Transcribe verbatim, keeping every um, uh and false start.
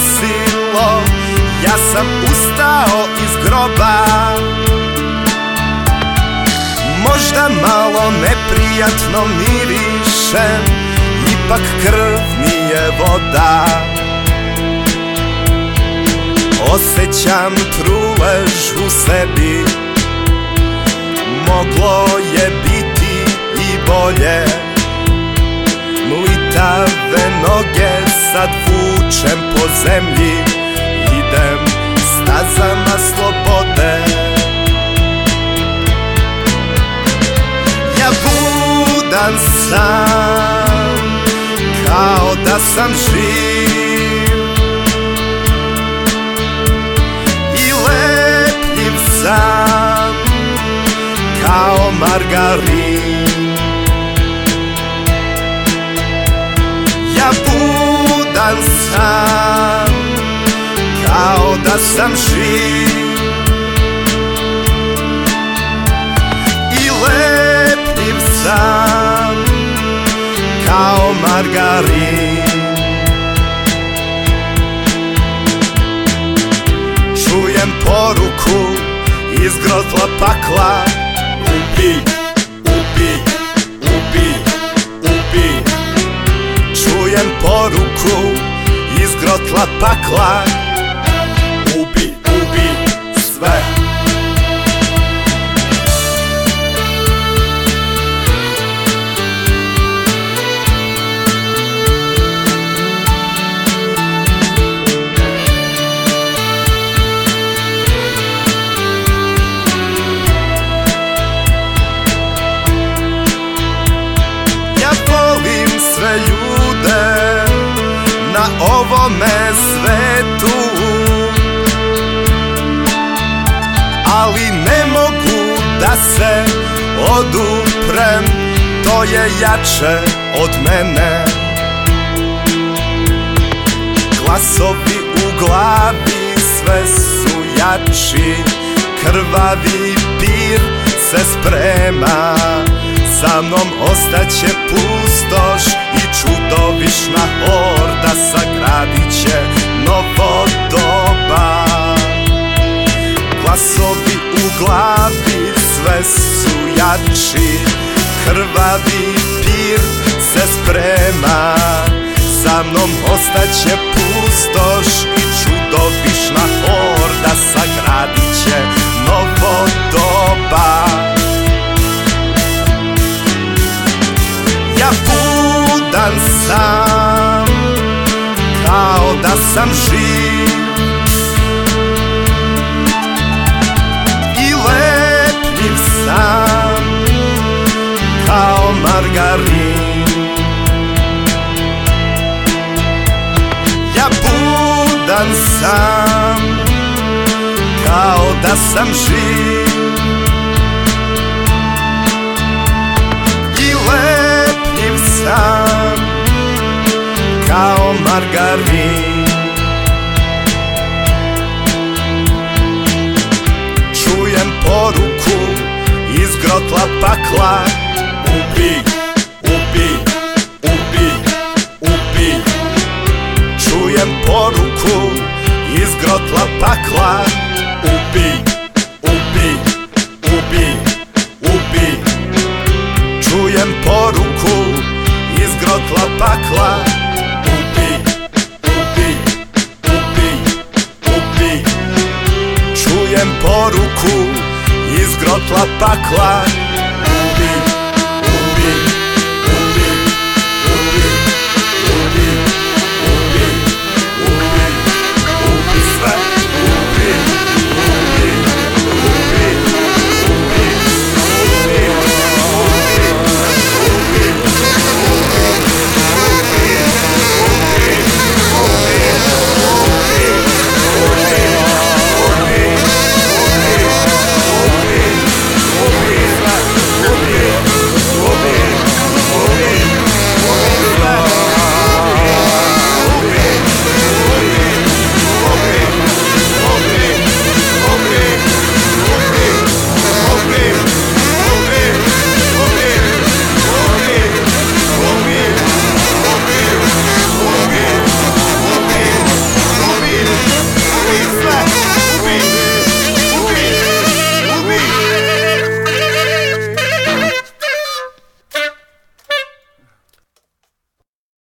desilo, ja sam ustao iz groba. Možda malo neprijatno mirišem, ipak krv nije voda. Osjećam trulež u sebi, moglo je biti i bolje. Mlitave noge sad vučem po zemlji, idem stazama slobode. Ja budan sam, kao da sam živ, i lepljiv sam, kao margarin. Ja budan sam, kao da sam živ, i lepljiv sam, kao margarin. Čujem poruku iz grotla pakla: ubi, ubi, ubi, ubi. Čujem poruku iz grotla pakla: ubi, ubi sve. Sve ljude na ovome svetu, ali ne mogu da se oduprem, to je jače od mene. Glasovi u glavi sve su jači, krvavi pir se sprema. Sa mnom ostaće pustoš i čudovišna horda sagradit će novo doba. Glasovi u glavi sve su jači, krvavi pir se sprema. Sa mnom ostaće pustoš i čudovišna horda sagradit će novo doba. Ja budan sam, kao da sam živ, i lepljiv sam, kao margarin. Ja budan sam, kao da sam živ, sam, kao margarin. Čujem poruku iz grotla pakla: ubi, ubi, ubi, ubi. Čujem poruku iz grotla pakla: ubi, ubi, ubi, ubi. Čujem poruku iz grotla pakla: ubi, ubi, ubi, ubi. Čujem poruku iz grotla pakla: